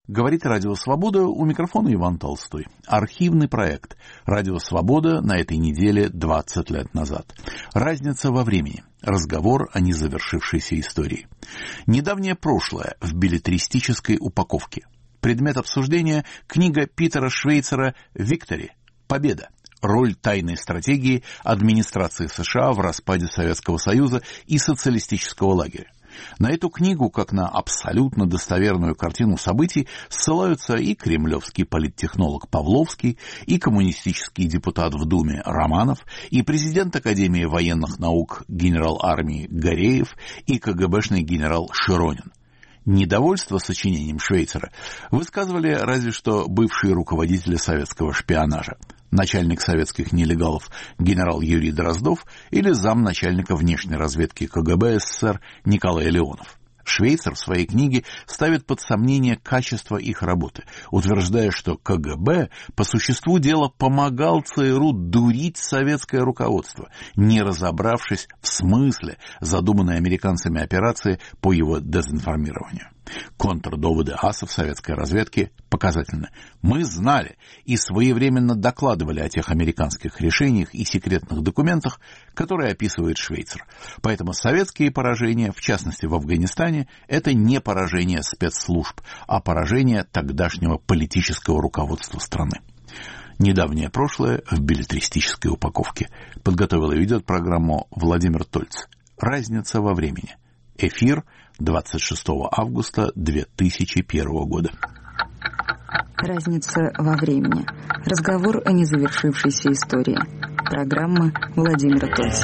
Говорит Радио Свобода, у микрофона Иван Толстой. Архивный проект Радио Свобода на этой неделе 20 лет назад. Разница во времени. Разговор о незавершившейся истории. Недавнее прошлое в беллетристической упаковке. Предмет обсуждения – книга Питера Швейцера «Виктори. Победа. Роль тайной стратегии администрации США в распаде Советского Союза и социалистического лагеря». На эту книгу, как на абсолютно достоверную картину событий, ссылаются и кремлевский политтехнолог Павловский, и коммунистический депутат в Думе Романов, и президент Академии военных наук генерал армии Гореев, и КГБшный генерал Широнин. Недовольство сочинением Швейцера высказывали разве что бывшие руководители советского шпионажа. Начальник советских нелегалов генерал Юрий Дроздов или замначальника внешней разведки КГБ СССР Николай Леонов. Швейцер в своей книге ставит под сомнение качество их работы, утверждая, что КГБ по существу дела помогал ЦРУ дурить советское руководство, не разобравшись в смысле задуманной американцами операции по его дезинформированию. Контрдоводы асов советской разведки показательны. Мы знали и своевременно докладывали о тех американских решениях и секретных документах, которые описывает Швейцер. Поэтому советские поражения, в частности в Афганистане, это не поражение спецслужб, а поражение тогдашнего политического руководства страны. Недавнее прошлое в беллетристической упаковке. Подготовил и ведет программу Владимир Тольц. Разница во времени. Эфир 26 августа 2001 года. Разница во времени. Разговор о незавершившейся истории. Программа Владимира Тольца.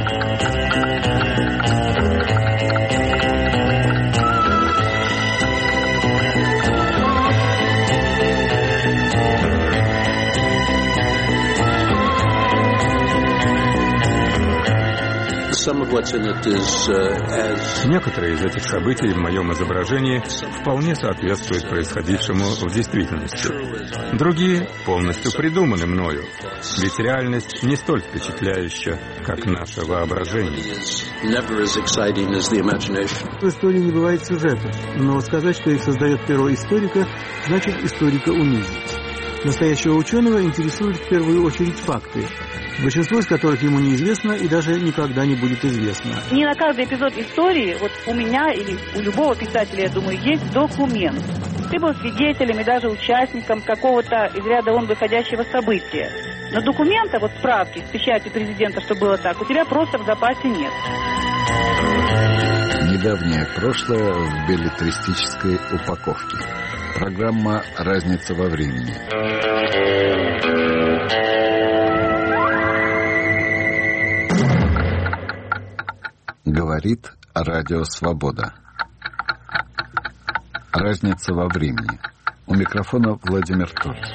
Некоторые из этих событий в моем изображении вполне соответствуют происходившему в действительности. Другие полностью придуманы мною, ведь реальность не столь впечатляющая, как наше воображение. В истории не бывает сюжетов, но сказать, что их создает перо историка, значит историка унизить. Настоящего ученого интересуют в первую очередь факты, большинство из которых ему неизвестно и даже никогда не будет известно. Не на каждый эпизод истории, вот у меня или у любого писателя, я думаю, есть документ. Ты был свидетелем и даже участником какого-то из ряда вон выходящего события. Но документа, вот справки с печатью президента, что было так, у тебя просто в запасе нет. Недавнее прошлое в беллетристической упаковке. Программа «Разница во времени». Говорит Радио Свобода. Разница во времени. У микрофона Владимир Тольц.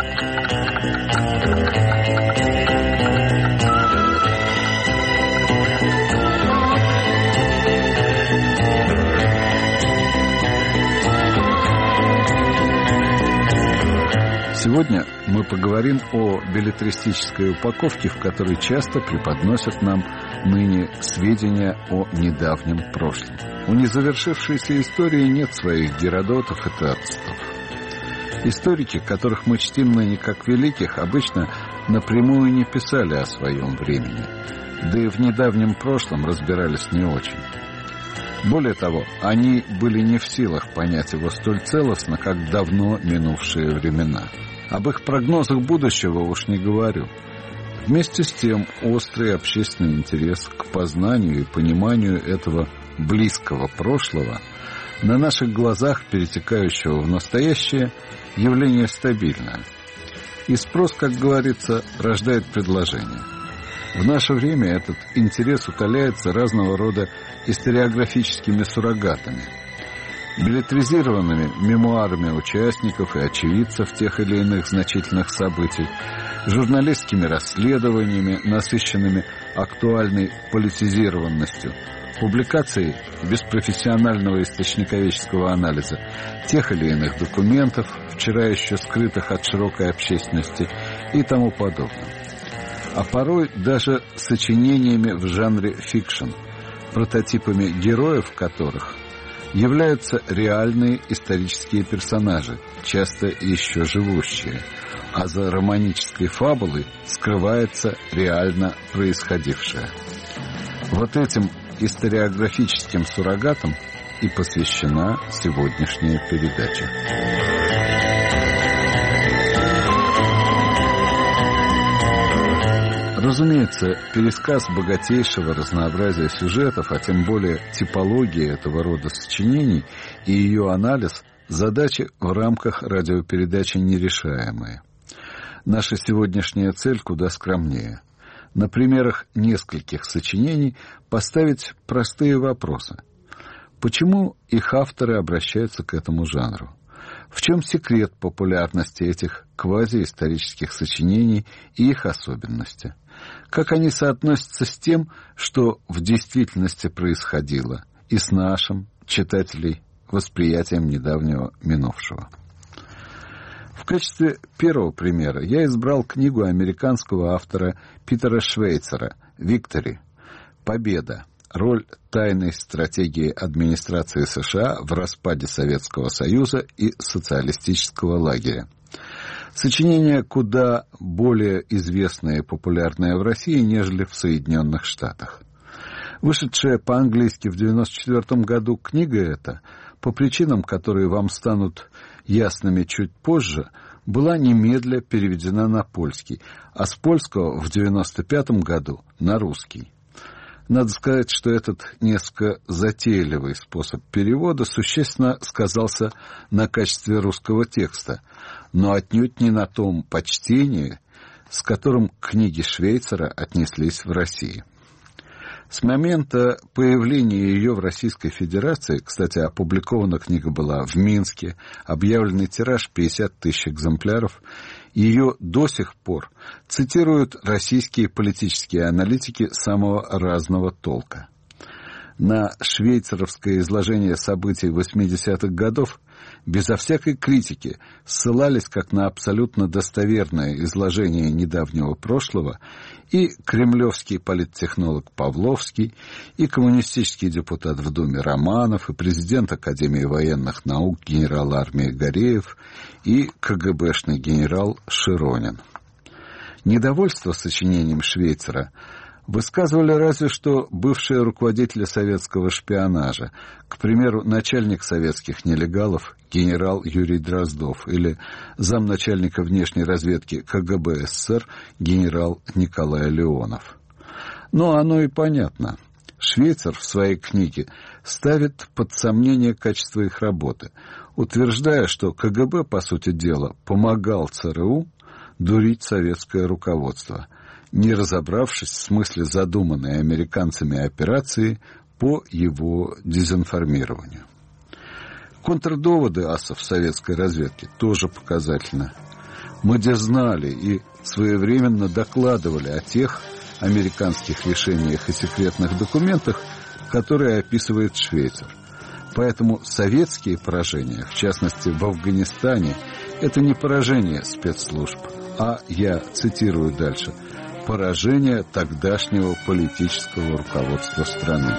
Сегодня мы поговорим о беллетристической упаковке, в которой часто преподносят нам ныне сведения о недавнем прошлом. У незавершившейся истории нет своих Геродотов и Тацитов. Историки, которых мы чтим ныне как великих, обычно напрямую не писали о своем времени, да и в недавнем прошлом разбирались не очень. Более того, они были не в силах понять его столь целостно, как давно минувшие времена. Об их прогнозах будущего уж не говорю. Вместе с тем, острый общественный интерес к познанию и пониманию этого близкого прошлого, на наших глазах перетекающего в настоящее, явление стабильное. И спрос, как говорится, рождает предложение. В наше время этот интерес утоляется разного рода историографическими суррогатами, беллетризированными мемуарами участников и очевидцев тех или иных значительных событий, журналистскими расследованиями, насыщенными актуальной политизированностью, публикацией без профессионального источниковедческого анализа тех или иных документов, вчера еще скрытых от широкой общественности и тому подобное. А порой даже сочинениями в жанре фикшн, прототипами героев которых являются реальные исторические персонажи, часто еще живущие, а за романической фабулой скрывается реально происходившее. Вот этим историографическим суррогатам и посвящена сегодняшняя передача. Разумеется, пересказ богатейшего разнообразия сюжетов, а тем более типологии этого рода сочинений и ее анализ – задачи в рамках радиопередачи нерешаемые. Наша сегодняшняя цель куда скромнее. На примерах нескольких сочинений поставить простые вопросы. Почему их авторы обращаются к этому жанру? В чем секрет популярности этих квазиисторических сочинений и их особенности? Как они соотносятся с тем, что в действительности происходило, и с нашим, читателей, восприятием недавнего минувшего? В качестве первого примера я избрал книгу американского автора Питера Швейцера «Виктори. Победа. Роль тайной стратегии администрации США в распаде Советского Союза и социалистического лагеря». Сочинение куда более известное и популярное в России, нежели в Соединенных Штатах. Вышедшая по-английски в 1994 году книга эта, по причинам, которые вам станут ясными чуть позже, была немедля переведена на польский, а с польского в 1995 году на русский. Надо сказать, что этот несколько затейливый способ перевода существенно сказался на качестве русского текста, но отнюдь не на том почтении, с которым к книге Швейцера отнеслись в России. С момента появления ее в Российской Федерации, кстати, опубликована книга была в Минске, объявленный тираж 50 тысяч экземпляров, ее до сих пор цитируют российские политические аналитики самого разного толка. На швейцаровское изложение событий 80-х годов безо всякой критики ссылались как на абсолютно достоверное изложение недавнего прошлого и кремлевский политтехнолог Павловский, и коммунистический депутат в Думе Романов, и президент Академии военных наук генерал армии Гореев, и КГБшный генерал Широнин. Недовольство сочинением Швейцера высказывали разве что бывшие руководители советского шпионажа, к примеру, начальник советских нелегалов генерал Юрий Дроздов или замначальника внешней разведки КГБ СССР генерал Николай Леонов. Но оно и понятно. Швейцар в своей книге ставит под сомнение качество их работы, утверждая, что КГБ, по сути дела, помогал ЦРУ дурить советское руководство, не разобравшись в смысле задуманной американцами операции по его дезинформированию. Контрдоводы асов советской разведки тоже показательны. Мы знали и своевременно докладывали о тех американских решениях и секретных документах, которые описывает Швейцар. Поэтому советские поражения, в частности в Афганистане, это не поражение спецслужб, а, я цитирую дальше, поражение тогдашнего политического руководства страны.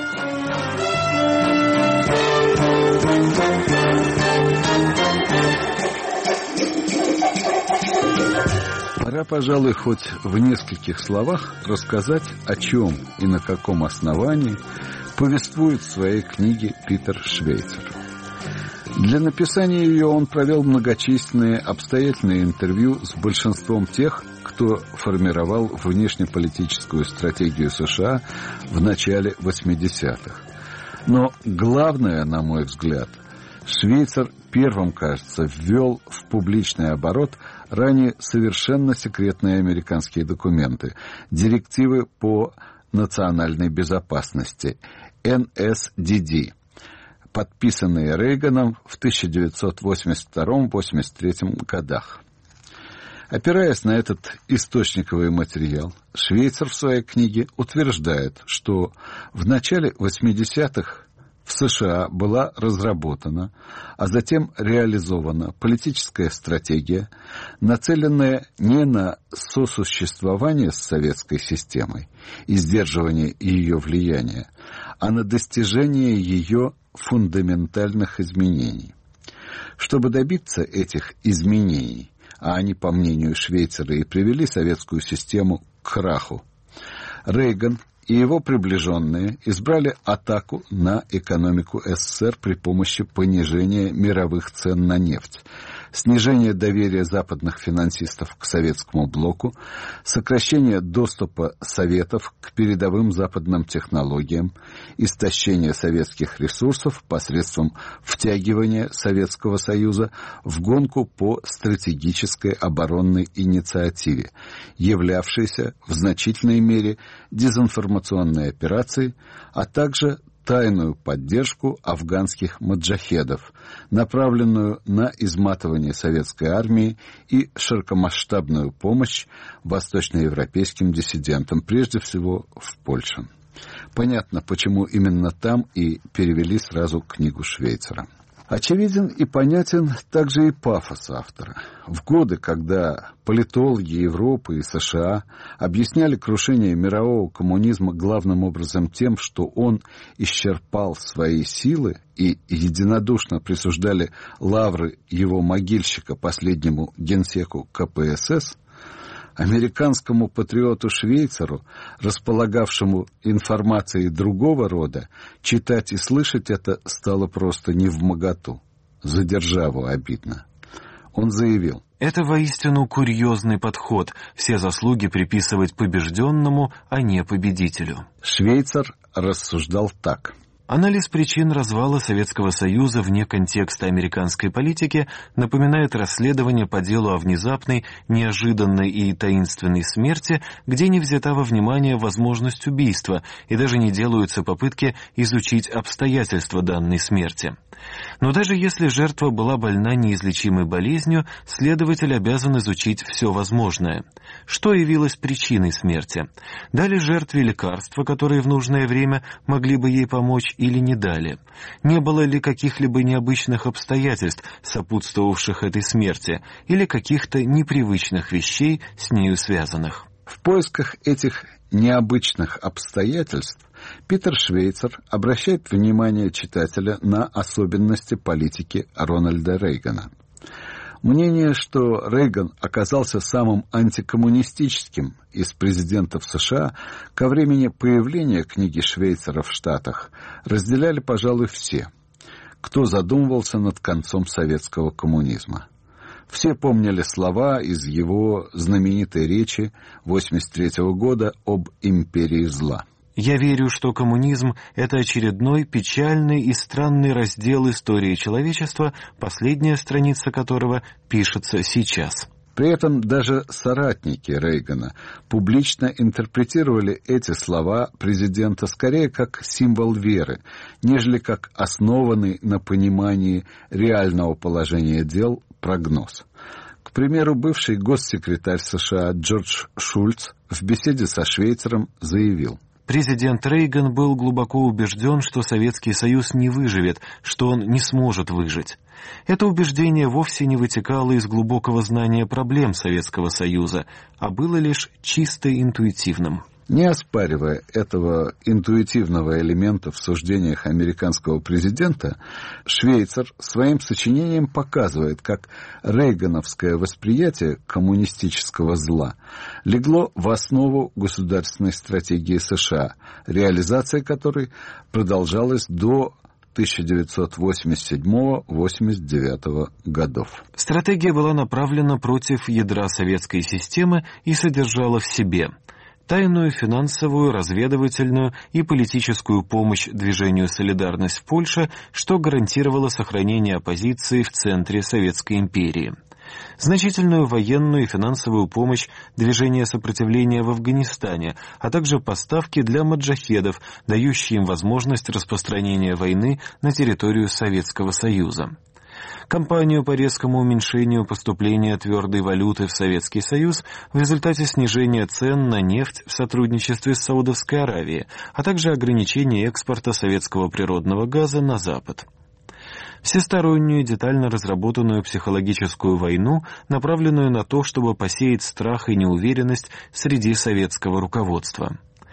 Пора, пожалуй, хоть в нескольких словах рассказать, о чем и на каком основании повествует в своей книге Питер Швейцер. Для написания ее он провел многочисленные обстоятельные интервью с большинством тех, кто формировал внешнеполитическую стратегию США в начале 80-х. Но главное, на мой взгляд, Швейцар первым, кажется, ввел в публичный оборот ранее совершенно секретные американские документы, директивы по национальной безопасности, NSDD, подписанные Рейганом в 1982-83 годах. Опираясь на этот источниковый материал, Швейцар в своей книге утверждает, что в начале 80-х в США была разработана, а затем реализована политическая стратегия, нацеленная не на сосуществование с советской системой и сдерживание ее влияния, а на достижение ее фундаментальных изменений. Чтобы добиться этих изменений, а они, по мнению Швейцера, и привели советскую систему к краху, Рейган и его приближенные избрали атаку на экономику СССР при помощи понижения мировых цен на нефть, снижения доверия западных финансистов к советскому блоку, сокращения доступа Советов к передовым западным технологиям, истощения советских ресурсов посредством втягивания Советского Союза в гонку по стратегической оборонной инициативе, являвшейся в значительной мере дезинформационной операцией, а также тайную поддержку афганских маджахедов, направленную на изматывание советской армии и широкомасштабную помощь восточноевропейским диссидентам, прежде всего в Польше. Понятно, почему именно там и перевели сразу книгу Швейцера. Очевиден и понятен также и пафос автора. В годы, когда политологи Европы и США объясняли крушение мирового коммунизма главным образом тем, что он исчерпал свои силы, и единодушно присуждали лавры его могильщика последнему генсеку КПСС, американскому патриоту Швейцеру, располагавшему информацией другого рода, читать и слышать это стало просто невмоготу. За державу обидно. Он заявил: «Это воистину курьезный подход, все заслуги приписывать побежденному, а не победителю». Швейцер рассуждал так. Анализ причин развала Советского Союза вне контекста американской политики напоминает расследование по делу о внезапной, неожиданной и таинственной смерти, где не взята во внимание возможность убийства и даже не делаются попытки изучить обстоятельства данной смерти. Но даже если жертва была больна неизлечимой болезнью, следователь обязан изучить все возможное. Что явилось причиной смерти? Дали жертве лекарства, которые в нужное время могли бы ей помочь, или не дали? Не было ли каких-либо необычных обстоятельств, сопутствовавших этой смерти, или каких-то непривычных вещей, с нею связанных? В поисках этих необычных обстоятельств Питер Швейцер обращает внимание читателя на особенности политики Рональда Рейгана. Мнение, что Рейган оказался самым антикоммунистическим из президентов США ко времени появления книги Швейцера в Штатах, разделяли, пожалуй, все, кто задумывался над концом советского коммунизма. Все помнили слова из его знаменитой речи 1983 года об империи зла. «Я верю, что коммунизм – это очередной печальный и странный раздел истории человечества, последняя страница которого пишется сейчас». При этом даже соратники Рейгана публично интерпретировали эти слова президента скорее как символ веры, нежели как основанный на понимании реального положения дел прогноз. К примеру, бывший госсекретарь США Джордж Шульц в беседе со Швейцером заявил: «Президент Рейган был глубоко убежден, что Советский Союз не выживет, что он не сможет выжить. Это убеждение вовсе не вытекало из глубокого знания проблем Советского Союза, а было лишь чисто интуитивным». Не оспаривая этого интуитивного элемента в суждениях американского президента, Швейцер своим сочинением показывает, как рейгановское восприятие коммунистического зла легло в основу государственной стратегии США, реализация которой продолжалась до 1987-89 годов. Стратегия была направлена против ядра советской системы и содержала в себе тайную финансовую, разведывательную и политическую помощь движению «Солидарность» в Польше, что гарантировало сохранение оппозиции в центре Советской империи. Значительную военную и финансовую помощь движения сопротивления в Афганистане, а также поставки для маджахедов, дающие им возможность распространения войны на территорию Советского Союза. Кампанию по резкому уменьшению поступления твердой валюты в Советский Союз в результате снижения цен на нефть в сотрудничестве с Саудовской Аравией, а также ограничения экспорта советского природного газа на Запад. Всестороннюю, детально разработанную психологическую войну, направленную на то, чтобы посеять страх и неуверенность среди советского руководства.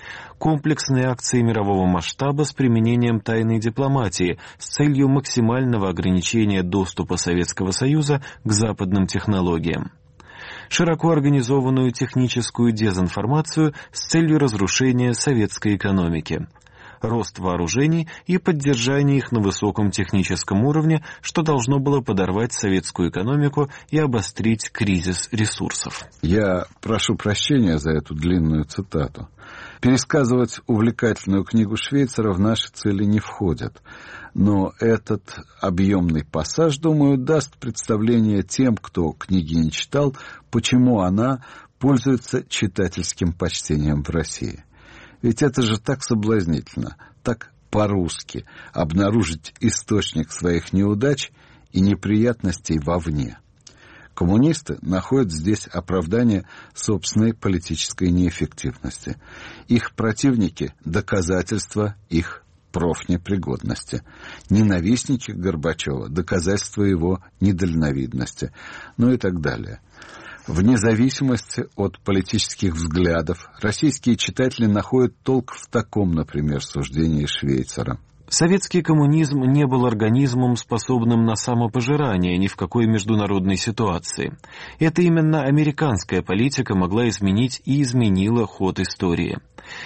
Комплексные акции мирового масштаба с применением тайной дипломатии с целью максимального ограничения доступа Советского Союза к западным технологиям. Широко организованную техническую дезинформацию с целью разрушения советской экономики. Рост вооружений и поддержание их на высоком техническом уровне, что должно было подорвать советскую экономику и обострить кризис ресурсов. Я прошу прощения за эту длинную цитату. Пересказывать увлекательную книгу Швейцера в наши цели не входит. Но этот объемный пассаж, думаю, даст представление тем, кто книги не читал, почему она пользуется читательским почтением в России. Ведь это же так соблазнительно, так по-русски обнаружить источник своих неудач и неприятностей вовне. Коммунисты находят здесь оправдание собственной политической неэффективности. Их противники – доказательства их профнепригодности. Ненавистники Горбачева – доказательства его недальновидности. Ну и так далее. Вне зависимости от политических взглядов, российские читатели находят толк в таком, например, суждении Швейцера. Советский коммунизм не был организмом, способным на самопожирание ни в какой международной ситуации. Это именно американская политика могла изменить и изменила ход истории.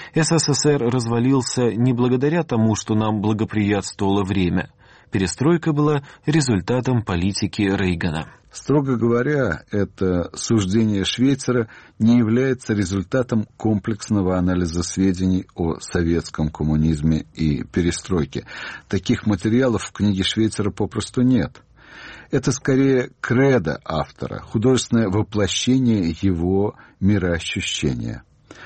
СССР развалился не благодаря тому, что нам благоприятствовало время. Перестройка была результатом политики Рейгана. Строго говоря, это суждение Швейцера не является результатом комплексного анализа сведений о советском коммунизме и перестройке. Таких материалов в книге Швейцера попросту нет. Это скорее кредо автора, художественное воплощение его мироощущения.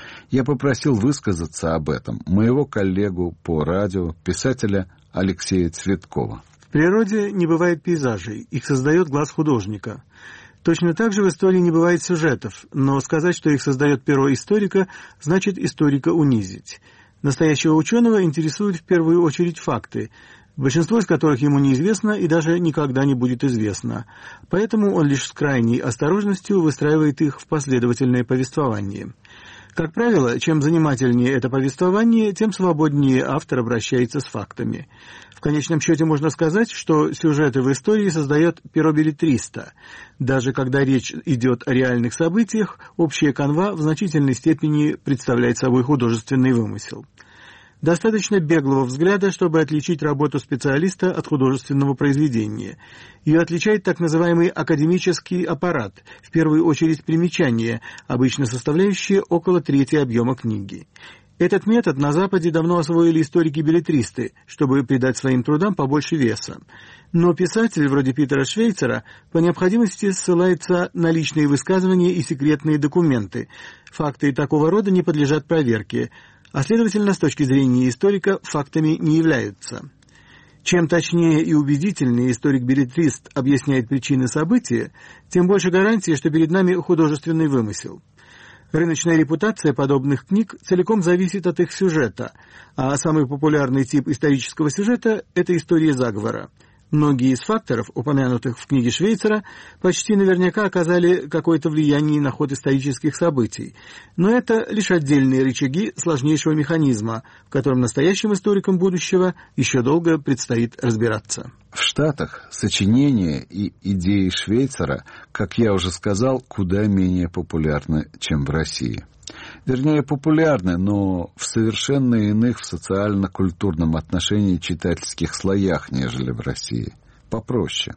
Я попросил высказаться об этом моего коллегу по радио, писателя Алексея Цветкова. В природе не бывает пейзажей, их создает глаз художника. Точно так же в истории не бывает сюжетов, но сказать, что их создает перо историка, значит историка унизить. Настоящего ученого интересуют в первую очередь факты, большинство из которых ему неизвестно и даже никогда не будет известно. Поэтому он лишь с крайней осторожностью выстраивает их в последовательное повествование. Как правило, чем занимательнее это повествование, тем свободнее автор обращается с фактами. В конечном счете можно сказать, что сюжеты в истории создает перо беллетриста. Даже когда речь идет о реальных событиях, общая канва в значительной степени представляет собой художественный вымысел. Достаточно беглого взгляда, чтобы отличить работу специалиста от художественного произведения. Ее отличает так называемый академический аппарат, в первую очередь примечания, обычно составляющие около трети объема книги. Этот метод на Западе давно освоили историки-беллетристы, чтобы придать своим трудам побольше веса. Но писатель, вроде Питера Швейцера, по необходимости ссылается на личные высказывания и секретные документы. Факты такого рода не подлежат проверке, а следовательно, с точки зрения историка, фактами не являются. Чем точнее и убедительнее историк-беллетрист объясняет причины события, тем больше гарантии, что перед нами художественный вымысел. Рыночная репутация подобных книг целиком зависит от их сюжета, а самый популярный тип исторического сюжета – это история заговора. Многие из факторов, упомянутых в книге Швейцера, почти наверняка оказали какое-то влияние на ход исторических событий. Но это лишь отдельные рычаги сложнейшего механизма, в котором настоящим историкам будущего еще долго предстоит разбираться. В Штатах сочинения и идеи Швейцера, как я уже сказал, куда менее популярны, чем в России. Вернее, популярны, но в совершенно иных в социально-культурном отношении читательских слоях, нежели в России. Попроще.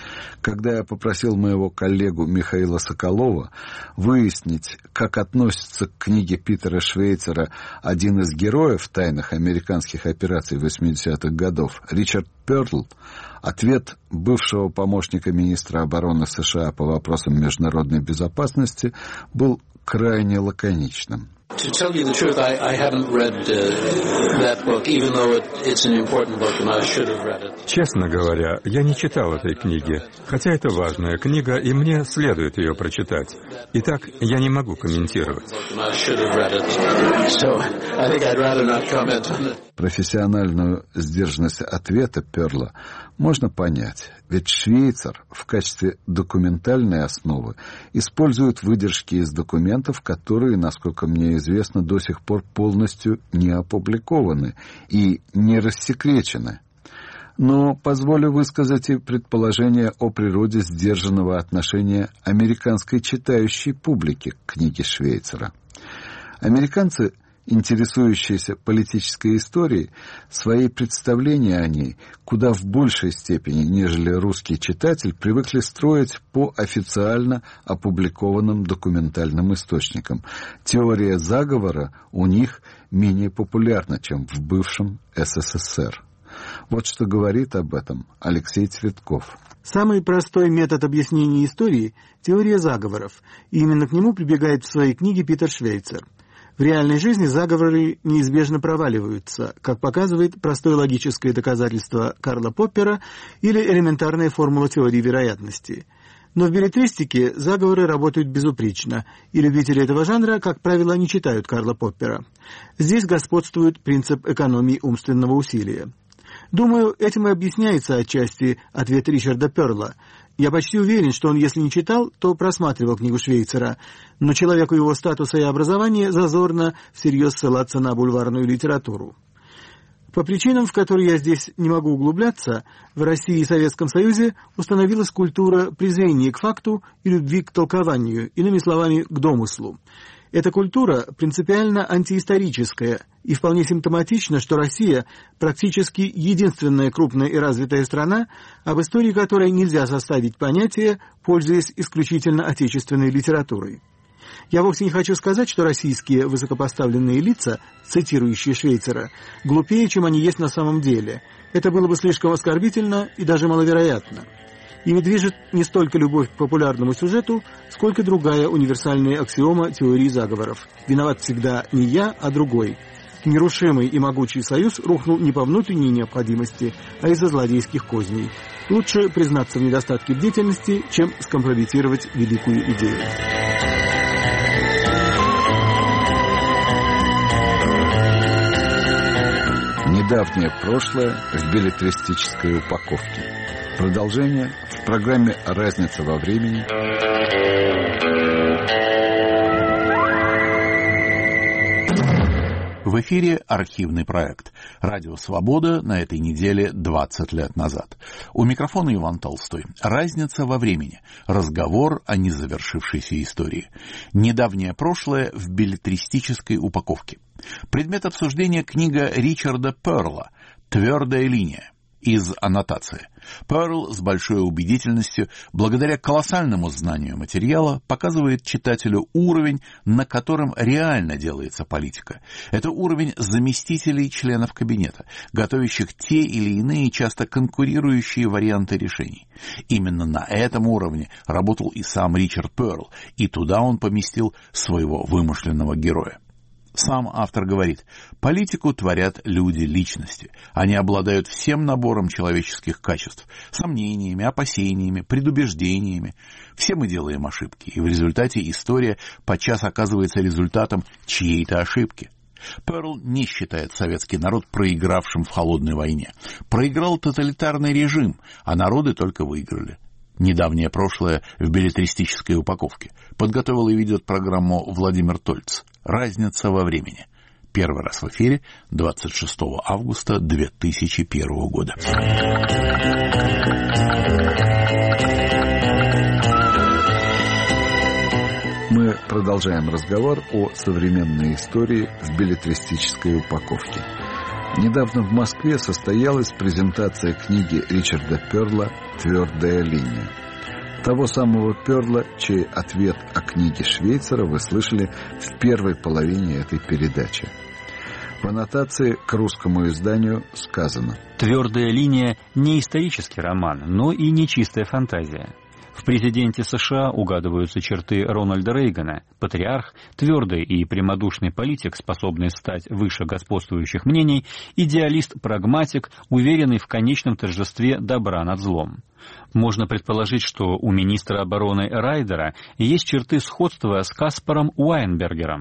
Когда я попросил моего коллегу Михаила Соколова выяснить, как относится к книге Питера Швейцера один из героев тайных американских операций 80-х годов, Ричард Перл, ответ бывшего помощника министра обороны США по вопросам международной безопасности был крайне лаконичным. Честно говоря, я не читал этой книги, хотя это важная книга, и мне следует ее прочитать. Итак, я не могу комментировать. Профессиональную сдержанность ответа Перла можно понять, ведь Швейцар в качестве документальной основы использует выдержки из документов, которые, насколько мне известно, до сих пор полностью не опубликованы и не рассекречены. Но позволю высказать и предположение о природе сдержанного отношения американской читающей публики к книге Швейцара. Американцы, интересующиеся политической историей, свои представления о ней куда в большей степени, нежели русский читатель, привыкли строить по официально опубликованным документальным источникам. Теория заговора у них менее популярна, чем в бывшем СССР. Вот что говорит об этом Алексей Цветков. Самый простой метод объяснения истории – теория заговоров, и именно к нему прибегает в своей книге Питер Швейцар. В реальной жизни заговоры неизбежно проваливаются, как показывает простое логическое доказательство Карла Поппера или элементарная формула теории вероятности. Но в беллетристике заговоры работают безупречно, и любители этого жанра, как правило, не читают Карла Поппера. Здесь господствует принцип экономии умственного усилия. Думаю, этим и объясняется отчасти ответ Ричарда Перла. Я почти уверен, что он, если не читал, то просматривал книгу Швейцара, но человеку его статуса и образования зазорно всерьез ссылаться на бульварную литературу. По причинам, в которые я здесь не могу углубляться, в России и Советском Союзе установилась культура презрения к факту и любви к толкованию, иными словами, к домыслу. Эта культура принципиально антиисторическая, и вполне симптоматично, что Россия практически единственная крупная и развитая страна, об истории которой нельзя составить понятие, пользуясь исключительно отечественной литературой. Я вовсе не хочу сказать, что российские высокопоставленные лица, цитирующие Швейцара, глупее, чем они есть на самом деле. Это было бы слишком оскорбительно и даже маловероятно. Ими движет не столько любовь к популярному сюжету, сколько другая универсальная аксиома теории заговоров. Виноват всегда не я, а другой. Нерушимый и могучий союз рухнул не по внутренней необходимости, а из-за злодейских козней. Лучше признаться в недостатке бдительности, чем скомпрометировать великую идею. Недавнее прошлое в беллетристической упаковке. Продолжение в программе «Разница во времени». В эфире архивный проект «Радио Свобода» на этой неделе 20 лет назад. У микрофона Иван Толстой. Разница во времени. Разговор о незавершившейся истории. Недавнее прошлое в беллетристической упаковке. Предмет обсуждения — книга Ричарда Перла «Твердая линия». Из аннотации. Перл с большой убедительностью, благодаря колоссальному знанию материала, показывает читателю уровень, на котором реально делается политика. Это уровень заместителей членов кабинета, готовящих те или иные, часто конкурирующие варианты решений. Именно на этом уровне работал и сам Ричард Перл, и туда он поместил своего вымышленного героя. Сам автор говорит: политику творят люди-личности. Они обладают всем набором человеческих качеств, сомнениями, опасениями, предубеждениями. Все мы делаем ошибки, и в результате история подчас оказывается результатом чьей-то ошибки. Перл не считает советский народ проигравшим в холодной войне. Проиграл тоталитарный режим, а народы только выиграли. Недавнее прошлое в беллетристической упаковке. Подготовил и ведет программу Владимир Тольц. «Разница во времени». Первый раз в эфире 26 августа 2001 года. Мы продолжаем разговор о современной истории в беллетристической упаковке. Недавно в Москве состоялась презентация книги Ричарда Перла «Твердая линия». Того самого Перла, чей ответ о книге Швейцара вы слышали в первой половине этой передачи. В аннотации к русскому изданию сказано: «Твердая линия» не исторический роман, но и не чистая фантазия. В президенте США угадываются черты Рональда Рейгана, патриарх, твердый и прямодушный политик, способный стать выше господствующих мнений, идеалист-прагматик, уверенный в конечном торжестве добра над злом. Можно предположить, что у министра обороны Райдера есть черты сходства с Каспаром Уайнбергером.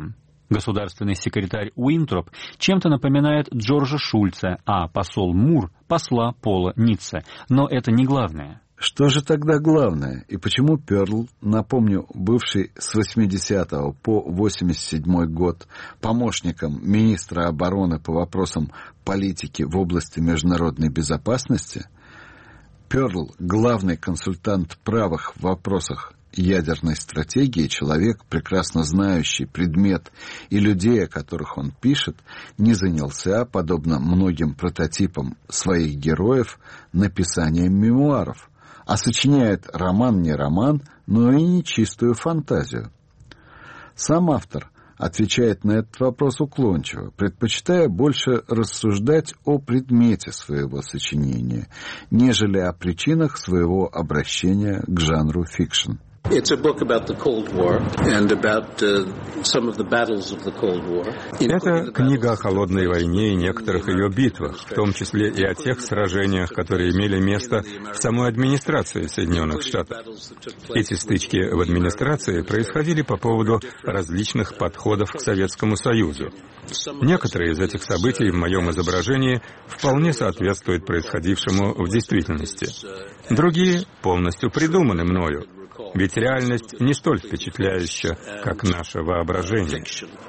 Государственный секретарь Уинтроп чем-то напоминает Джорджа Шульца, а посол Мур — посла Пола Ницце. Но это не главное. Что же тогда главное? И почему Перл, напомню, бывший с 80 по 87 год помощником министра обороны по вопросам политики в области международной безопасности, Перл, главный консультант правых в вопросах ядерной стратегии, человек, прекрасно знающий предмет и людей, о которых он пишет, не занялся, подобно многим прототипам своих героев, написанием мемуаров, а сочиняет роман не роман, но и не чистую фантазию. Сам автор отвечает на этот вопрос уклончиво, предпочитая больше рассуждать о предмете своего сочинения, нежели о причинах своего обращения к жанру фикшн. It's a book about the Cold War and about some of the battles of the Cold War. Это книга о холодной войне и некоторых ее битвах, в том числе и о тех сражениях, которые имели место в самой администрации Соединенных Штатов. Эти стычки в администрации происходили по поводу различных подходов к Советскому Союзу. Некоторые из этих событий в моем изображении вполне соответствуют происходившему в действительности. Другие полностью придуманы мною. Ведь реальность не столь впечатляющая, как наше воображение.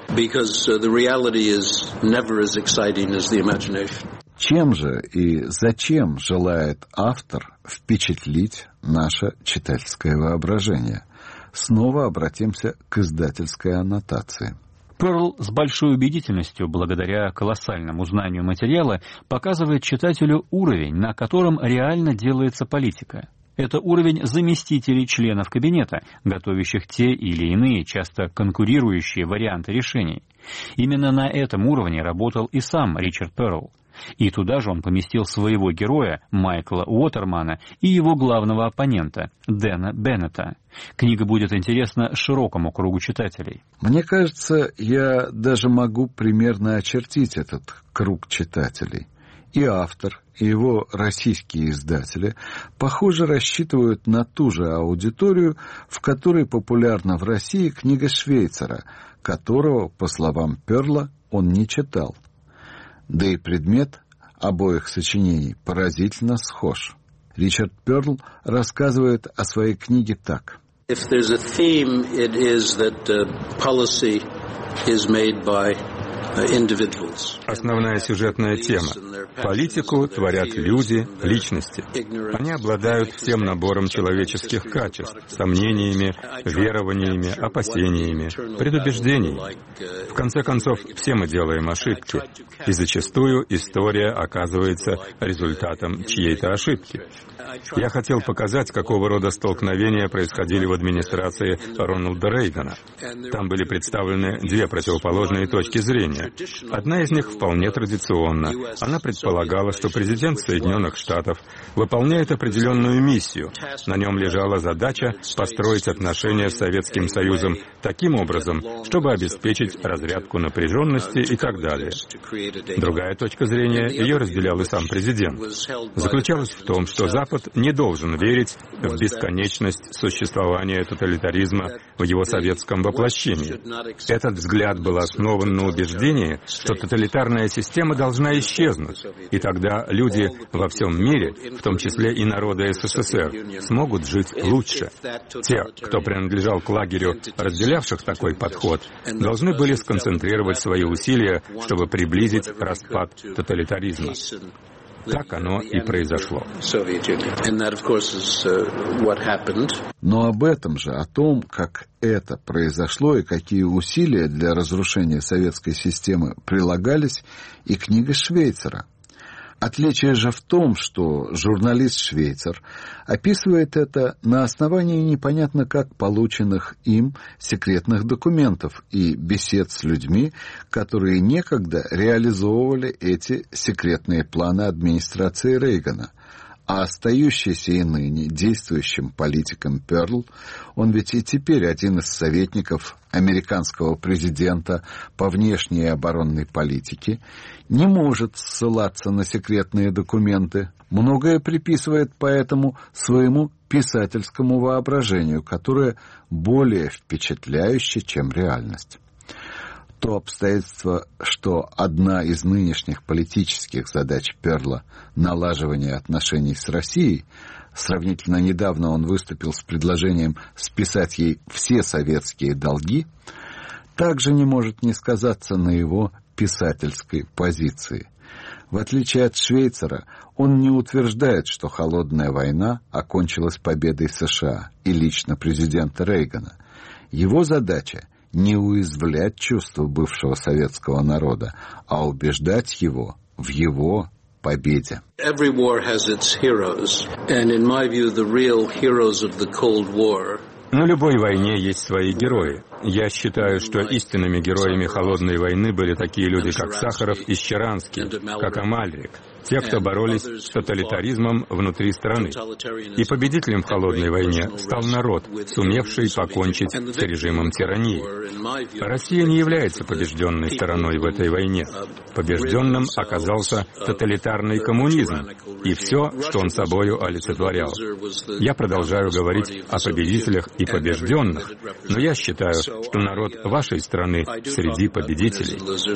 Чем же и зачем желает автор впечатлить наше читательское воображение? Снова обратимся к издательской аннотации. Перл с большой убедительностью, благодаря колоссальному знанию материала, показывает читателю уровень, на котором реально делается политика. Это уровень заместителей членов кабинета, готовящих те или иные, часто конкурирующие варианты решений. Именно на этом уровне работал и сам Ричард Перл. И туда же он поместил своего героя, Майкла Уотермана, и его главного оппонента, Дэна Беннета. Книга будет интересна широкому кругу читателей. Мне кажется, я даже могу примерно очертить этот круг читателей. И автор, и его российские издатели, похоже, рассчитывают на ту же аудиторию, в которой популярна в России книга Швейцера, которого, по словам Перла, он не читал. Да и предмет обоих сочинений поразительно схож. Ричард Перл рассказывает о своей книге так. If there's a theme, it is that policy is made by individuals. Основная сюжетная тема. Политику творят люди, личности. Они обладают всем набором человеческих качеств, сомнениями, верованиями, опасениями, предубеждениями. В конце концов, все мы делаем ошибки, и зачастую история оказывается результатом чьей-то ошибки. Я хотел показать, какого рода столкновения происходили в администрации Рональда Рейгана. Там были представлены две противоположные точки зрения. Одна из них вполне традиционна. Она предполагала, что президент Соединенных Штатов выполняет определенную миссию. На нем лежала задача построить отношения с Советским Союзом таким образом, чтобы обеспечить разрядку напряженности и так далее. Другая точка зрения, ее разделял и сам президент, заключалась в том, что Запад не должен верить в бесконечность существования тоталитаризма в его советском воплощении. Этот взгляд был основан на убеждении, что тоталитарная система должна исчезнуть, и тогда люди во всем мире, в том числе и народы СССР, смогут жить лучше. Те, кто принадлежал к лагерю разделявших такой подход, должны были сконцентрировать свои усилия, чтобы приблизить распад тоталитаризма. Так оно и произошло. Но об этом же, о том, как это произошло и какие усилия для разрушения советской системы прилагались, и книга Швейцера. Отличие же в том, что журналист Швейцер описывает это на основании непонятно как полученных им секретных документов и бесед с людьми, которые некогда реализовывали эти секретные планы администрации Рейгана. А остающийся и ныне действующим политиком Перл, он ведь и теперь один из советников американского президента по внешней и оборонной политике, не может ссылаться на секретные документы. Многое приписывает поэтому своему писательскому воображению, которое более впечатляюще, чем реальность. То обстоятельство, что одна из нынешних политических задач Перла – налаживание отношений с Россией, сравнительно недавно он выступил с предложением списать ей все советские долги, также не может не сказаться на его писательской позиции. В отличие от Швейцера, он не утверждает, что холодная война окончилась победой США и лично президента Рейгана. Его задача – не уязвлять чувства бывшего советского народа, а убеждать его в его победе. Every war has its heroes, and in my view, the real heroes of the Cold War. На любой войне есть свои герои. Я считаю, что истинными героями холодной войны были такие люди, как Сахаров и Щеранский, как Амальрик, те, кто боролись с тоталитаризмом внутри страны. И победителем в холодной войне стал народ, сумевший покончить с режимом тирании. Россия не является побежденной стороной в этой войне. Побежденным оказался тоталитарный коммунизм и все, что он собою олицетворял. Я продолжаю говорить о победителях и побежденных, но я считаю, что народ вашей страны среди победителей.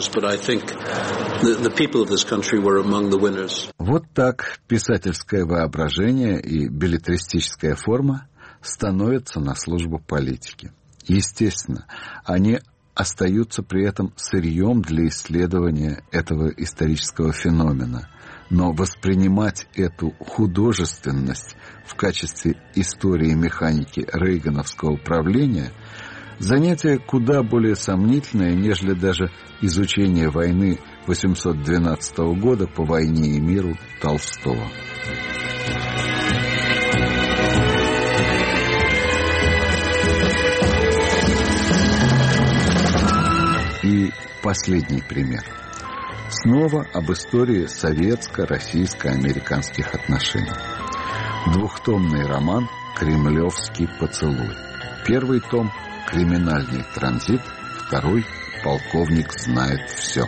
Вот так писательское воображение и беллетристическая форма становятся на службу политике. Естественно, они остаются при этом сырьем для исследования этого исторического феномена. Но воспринимать эту художественность в качестве истории механики рейгановского правления – занятие куда более сомнительное, нежели даже изучение войны 812 года по «Войне и миру» Толстого. И последний пример. Снова об истории советско-российско-американских отношений. Двухтомный роман «Кремлевский поцелуй». Первый том – «Криминальный транзит», второй – «Полковник знает все».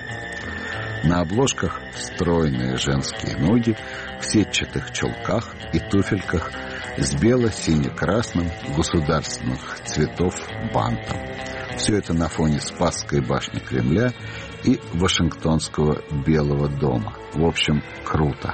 На обложках стройные женские ноги в сетчатых чулках и туфельках с бело-сине-красным государственных цветов бантом. Все это на фоне Спасской башни Кремля и Вашингтонского Белого дома. В общем, круто.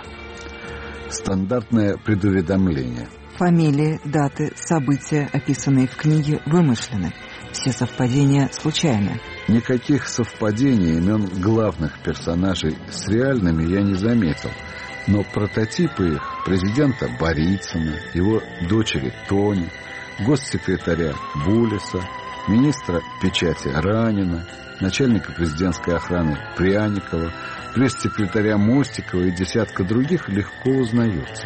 Стандартное предуведомление. Фамилии, даты, события, описанные в книге, вымышлены. Все совпадения случайны. Никаких совпадений имен главных персонажей с реальными я не заметил. Но прототипы их — президента Борицына, его дочери Тони, госсекретаря Булеса, министра печати Ранина, начальника президентской охраны Пряникова, пресс-секретаря Мостикова и десятка других легко узнаются.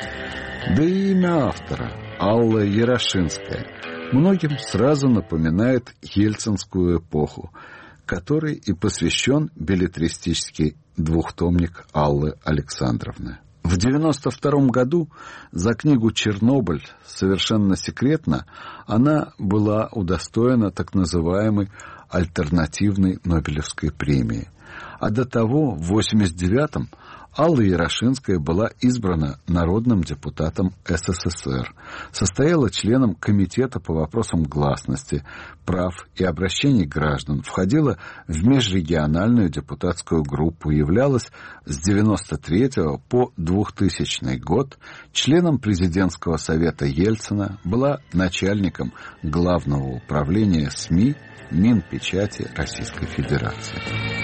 Да и имя автора, Алла Ярошинская, многим сразу напоминает ельцинскую эпоху, которой и посвящен беллетристический двухтомник Аллы Александровны. В 1992 году за книгу «Чернобыль» совершенно секретно она была удостоена так называемой альтернативной Нобелевской премии. А до того, в 1989-м, Алла Ярошинская была избрана народным депутатом СССР, состояла членом Комитета по вопросам гласности, прав и обращений граждан, входила в межрегиональную депутатскую группу, являлась с 1993 по 2000 год членом президентского совета Ельцина, была начальником Главного управления СМИ Минпечати Российской Федерации.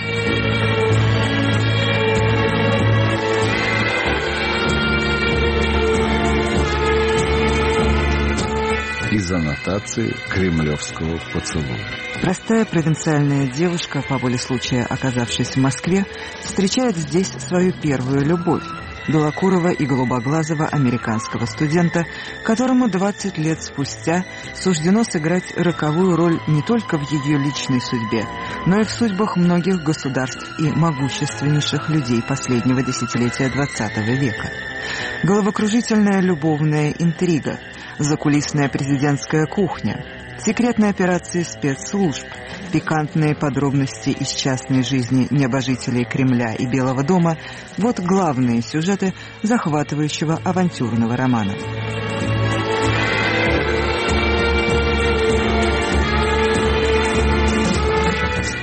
Из аннотации «Кремлевского поцелуя». Простая провинциальная девушка, по воле случая оказавшись в Москве, встречает здесь свою первую любовь – белокурого и голубоглазого американского студента, которому 20 лет спустя суждено сыграть роковую роль не только в ее личной судьбе, но и в судьбах многих государств и могущественнейших людей последнего десятилетия XX века. Головокружительная любовная интрига, закулисная президентская кухня, секретные операции спецслужб, пикантные подробности из частной жизни небожителей Кремля и Белого дома – вот главные сюжеты захватывающего авантюрного романа.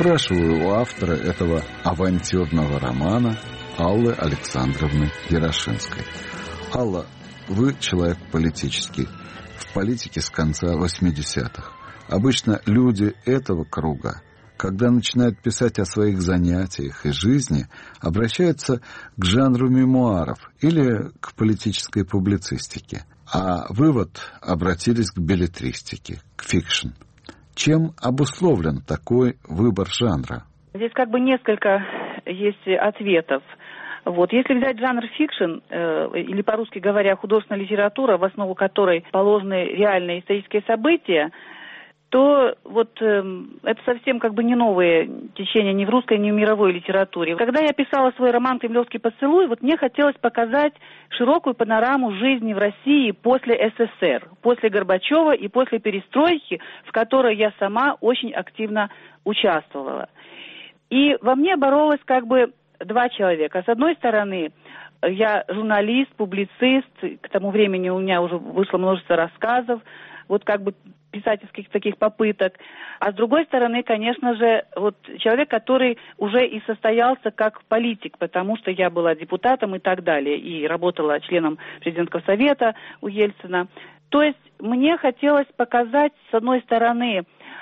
Спрашиваю у автора этого авантюрного романа Аллы Александровны Ярошинской. Алла, вы человек политический, в политике с конца 80-х. Обычно люди этого круга, когда начинают писать о своих занятиях и жизни, обращаются к жанру мемуаров или к политической публицистике. А вы обратились к беллетристике, к фикшн. Чем обусловлен такой выбор жанра? Здесь несколько есть ответов. Если взять жанр фикшн, или по-русски говоря, художественная литература, в основу которой положены реальные исторические события, то это совсем не новое течение ни в русской, ни в мировой литературе. Когда я писала свой роман «Кремлевский поцелуй», мне хотелось показать широкую панораму жизни в России после СССР, после Горбачева и после перестройки, в которой я сама очень активно участвовала. И во мне боролось два человека. С одной стороны, я журналист, публицист, к тому времени у меня уже вышло множество рассказов, писательских таких попыток. А с другой стороны, конечно же, человек, который уже и состоялся как политик, потому что я была депутатом и так далее, и работала членом президентского совета у Ельцина. То есть мне хотелось показать, с одной стороны,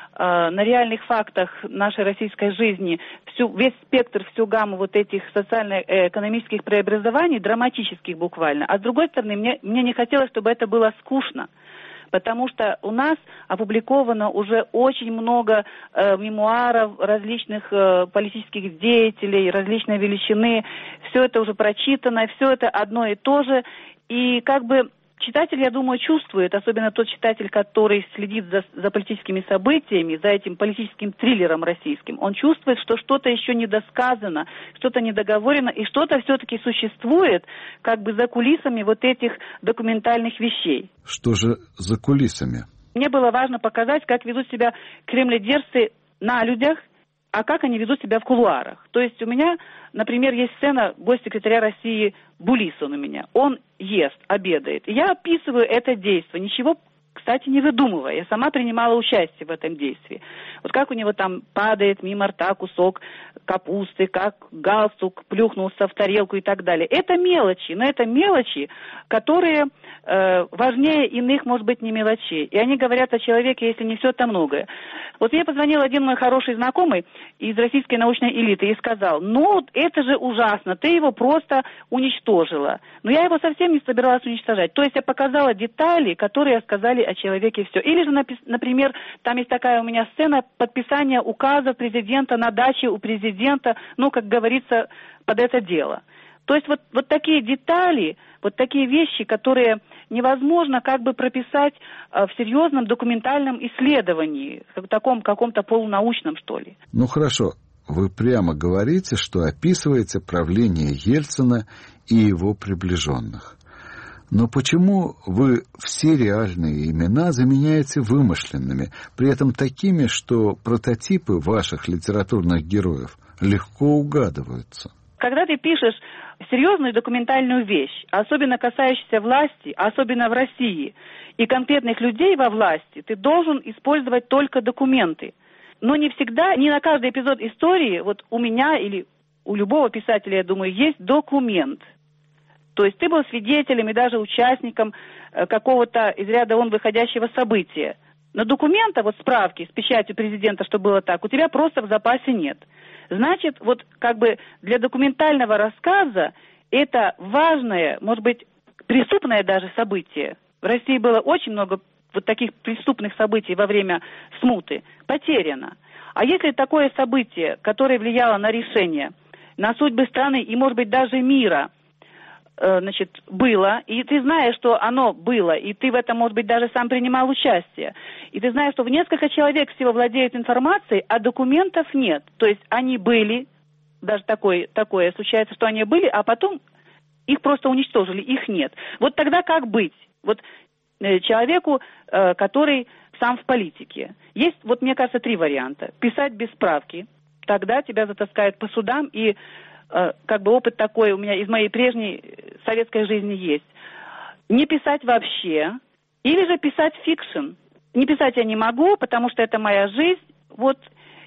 на реальных фактах нашей российской жизни весь спектр, всю гамму этих социально-экономических преобразований, драматических буквально. А с другой стороны, мне не хотелось, чтобы это было скучно. Потому что у нас опубликовано уже очень много мемуаров различных политических деятелей, различной величины. Все это уже прочитано, все это одно и то же. И читатель, я думаю, чувствует, особенно тот читатель, который следит за политическими событиями, за этим политическим триллером российским, он чувствует, что что-то еще недосказано, что-то недоговорено, и что-то все-таки существует за кулисами этих документальных вещей. Что же за кулисами? Мне было важно показать, как ведут себя кремледерцы на людях, а как они ведут себя в кулуарах. То есть у меня, например, есть сцена госсекретаря России Булисон у меня. Он ест, обедает. Я описываю это действие, ничего, кстати, не выдумывая. Я сама принимала участие в этом действии. Как у него там падает мимо рта кусок капусты, как галстук плюхнулся в тарелку и так далее. Это мелочи, но это мелочи, которые важнее иных, может быть, не мелочей. И они говорят о человеке, если не все, то многое. Мне позвонил один мой хороший знакомый из российской научной элиты и сказал: это же ужасно, ты его просто уничтожила. Но я его совсем не собиралась уничтожать. То есть я показала детали, которые сказали о человеке все. Или же, например, там есть такая у меня сцена подписания указа президента на даче у президента, как говорится, под это дело. То есть такие детали, такие вещи, которые невозможно прописать в серьезном документальном исследовании, в таком каком-то полунаучном, что ли. Хорошо. Вы прямо говорите, что описываете правление Ельцина и его приближенных. Но почему вы все реальные имена заменяете вымышленными, при этом такими, что прототипы ваших литературных героев легко угадываются? Когда ты пишешь серьезную документальную вещь, особенно касающуюся власти, особенно в России, и конкретных людей во власти, ты должен использовать только документы. Но не всегда, не на каждый эпизод истории, у меня или у любого писателя, я думаю, есть документ. То есть ты был свидетелем и даже участником какого-то из ряда вон выходящего события. Но документа, справки с печатью президента, что было так, у тебя просто в запасе нет. Значит, для документального рассказа это важное, может быть, преступное даже событие. В России было очень много таких преступных событий во время смуты, потеряно. А если такое событие, которое влияло на решение, на судьбы страны и, может быть, даже мира, было, и ты знаешь, что оно было, и ты в этом, может быть, даже сам принимал участие, и ты знаешь, что в несколько человек всего владеют информацией, а документов нет. То есть они были, даже такое случается, что они были, а потом их просто уничтожили, их нет. Тогда как быть? Человеку, который сам в политике. Есть, мне кажется, 3 варианта. Писать без справки, тогда тебя затаскают по судам, и опыт такой у меня из моей прежней советской жизни есть. Не писать вообще, или же писать фикшн. Не писать я не могу, потому что это моя жизнь,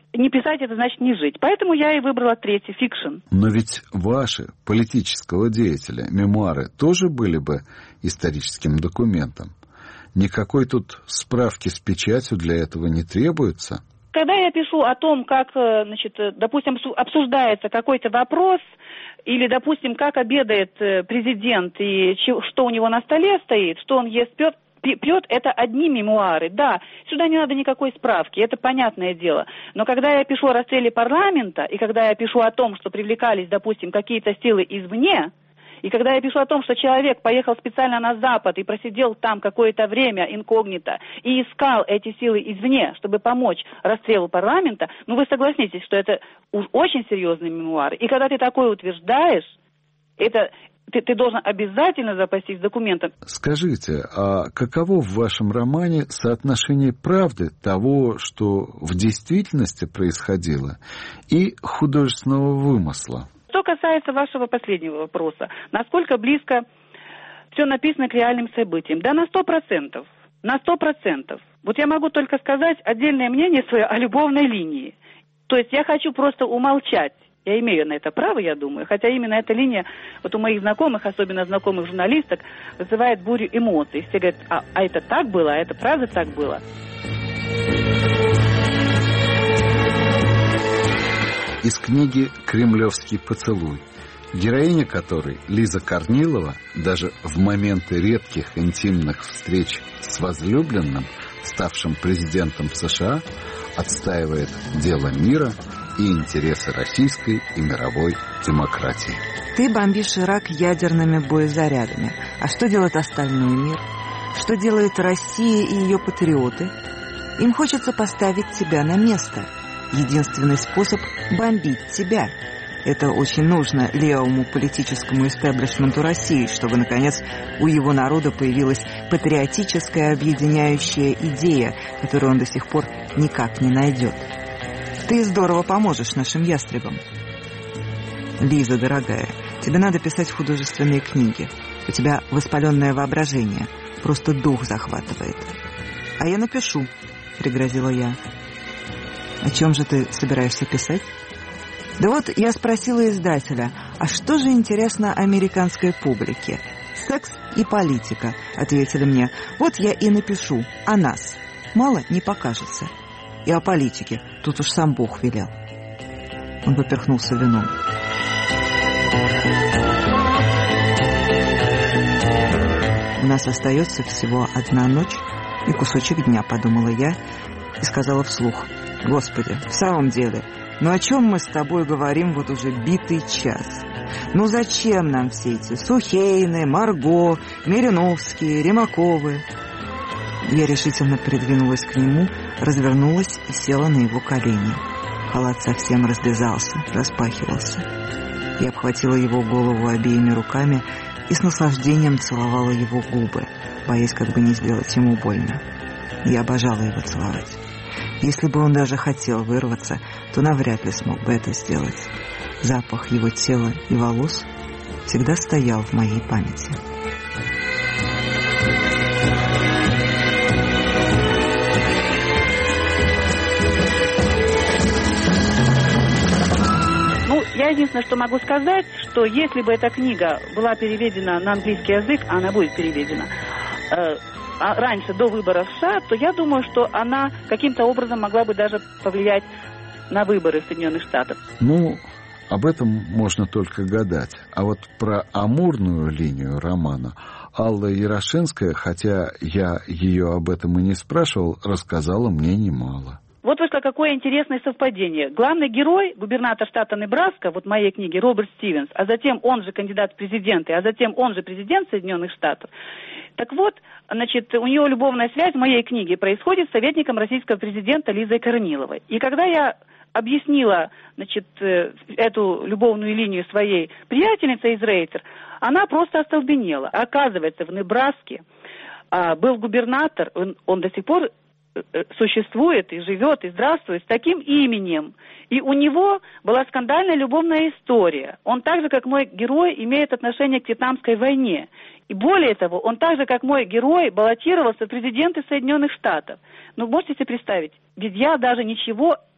не писать — это значит не жить. Поэтому я и выбрала третий, фикшн. Но ведь ваши, политического деятеля, мемуары тоже были бы историческим документом. Никакой тут справки с печатью для этого не требуется. Когда я пишу о том, как, допустим, обсуждается какой-то вопрос, или, допустим, как обедает президент и что у него на столе стоит, что он ест, пьет, это одни мемуары, да, сюда не надо никакой справки, это понятное дело. Но когда я пишу о расстреле парламента, и когда я пишу о том, что привлекались, допустим, какие-то силы извне, и когда я пишу о том, что человек поехал специально на Запад и просидел там какое-то время инкогнито и искал эти силы извне, чтобы помочь расстрелу парламента, ну вы согласитесь, что это уж очень серьезные мемуары. И когда ты такое утверждаешь, это ты должен обязательно запастись документом. Скажите, а каково в вашем романе соотношение правды того, что в действительности происходило, и художественного вымысла? Что касается вашего последнего вопроса, насколько близко все написано к реальным событиям? Да, на 100%. На 100%. Вот я могу только сказать отдельное мнение свое о любовной линии. То есть я хочу просто умолчать. Я имею на это право, я думаю. Хотя именно эта линия вот у моих знакомых, особенно знакомых журналисток, вызывает бурю эмоций. Все говорят, а это так было, а это правда так было. Из книги «Кремлевский поцелуй», героиня которой, Лиза Корнилова, даже в моменты редких интимных встреч с возлюбленным, ставшим президентом США, отстаивает дело мира и интересы российской и мировой демократии. Ты бомбишь Ирак ядерными боезарядами. А что делает остальной мир? Что делает Россия и ее патриоты? Им хочется поставить тебя на место. Единственный способ – бомбить тебя. Это очень нужно левому политическому истеблишменту России, чтобы, наконец, у его народа появилась патриотическая объединяющая идея, которую он до сих пор никак не найдет. Ты здорово поможешь нашим ястребам. Лиза, дорогая, тебе надо писать художественные книги. У тебя воспаленное воображение. Просто дух захватывает. А я напишу, пригрозила я. О чем же ты собираешься писать? Да вот я спросила издателя, а что же интересно американской публике? Секс и политика, ответили мне. Вот я и напишу о нас. Мало не покажется. И о политике. Тут уж сам Бог велел. Он поперхнулся вином. У нас остается всего одна ночь и кусочек дня, подумала я и сказала вслух. Господи, в самом деле, ну о чем мы с тобой говорим вот уже битый час? Ну зачем нам все эти Сухейны, Марго, Мириновские, Ремаковы? Я решительно придвинулась к нему, развернулась и села на его колени. Халат совсем развязался, распахивался. Я обхватила его голову обеими руками и с наслаждением целовала его губы, боясь как бы не сделать ему больно. Я обожала его целовать. Если бы он даже хотел вырваться, то навряд ли смог бы это сделать. Запах его тела и волос всегда стоял в моей памяти. Я единственное, что могу сказать, что если бы эта книга была переведена на английский язык, а она будет переведена раньше, до выборов в США, то я думаю, что она каким-то образом могла бы даже повлиять на выборы в Соединенных Штатах. Ну, об этом можно только гадать. А вот про амурную линию романа Алла Ярошинская, хотя я ее об этом и не спрашивал, рассказала мне немало. Вот вышло какое интересное совпадение. Главный герой, губернатор штата Небраска, вот в моей книге, Роберт Стивенс, а затем он же кандидат в президенты, а затем он же президент Соединенных Штатов. Так вот, значит, у него любовная связь в моей книге происходит с советником российского президента Лизой Корниловой. И когда я объяснила, значит, эту любовную линию своей приятельнице из Рейтер, она просто остолбенела. Оказывается, в Небраске был губернатор, он до сих пор существует и живет, и здравствует с таким именем. И у него была скандальная любовная история. Он так же, как мой герой, имеет отношение к Вьетнамской войне. И более того, он так же, как мой герой, баллотировался в президенты Соединенных Штатов. Ну, можете себе представить, ведь я даже ничего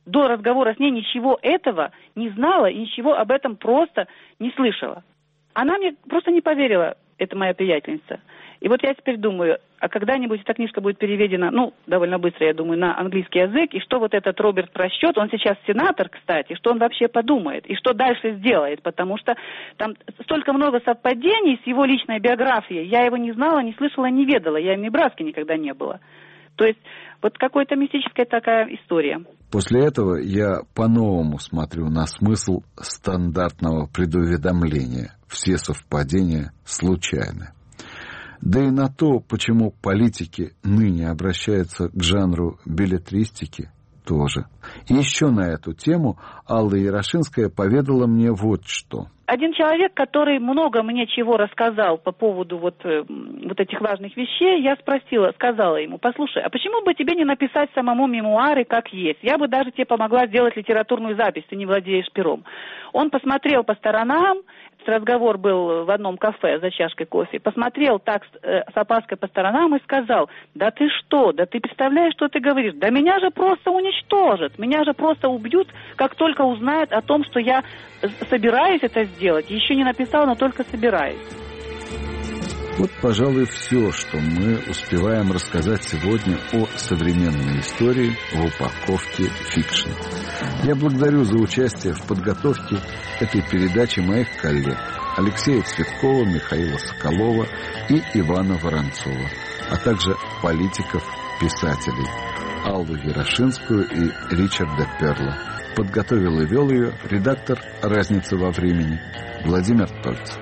до разговора с ней ничего этого не знала и ничего об этом просто не слышала. Она мне просто не поверила, это моя приятельница. И вот я теперь думаю, а когда-нибудь эта книжка будет переведена, довольно быстро, я думаю, на английский язык, и что вот этот Роберт Просчет, он сейчас сенатор, кстати, что он вообще подумает, и что дальше сделает, потому что там столько много совпадений с его личной биографией, я его не знала, не слышала, не ведала, я в Небраске никогда не была. То есть вот какая-то мистическая такая история. После этого я по-новому смотрю на смысл стандартного предуведомления. Все совпадения случайны. Да и на то, почему политики ныне обращаются к жанру беллетристики, тоже. И еще на эту тему Алла Ярошинская поведала мне вот что. Один человек, который много мне чего рассказал по поводу вот этих важных вещей, я сказала ему: послушай, а почему бы тебе не написать самому мемуары как есть? Я бы даже тебе помогла сделать литературную запись, ты не владеешь пером. Он посмотрел по сторонам, этот разговор был в одном кафе за чашкой кофе, посмотрел так с опаской по сторонам и сказал: да ты что, да ты представляешь, что ты говоришь? Да меня же просто уничтожат, меня же просто убьют, как только узнают о том, что я собираюсь это сделать. Еще не написала, но только собираюсь. Вот, пожалуй, все, что мы успеваем рассказать сегодня о современной истории в упаковке фикшн. Я благодарю за участие в подготовке этой передачи моих коллег Алексея Цветкова, Михаила Соколова и Ивана Воронцова, а также политиков-писателей Аллу Ярошинскую и Ричарда Перла. Подготовил и вел ее редактор «Разница во времени» Владимир Тольц.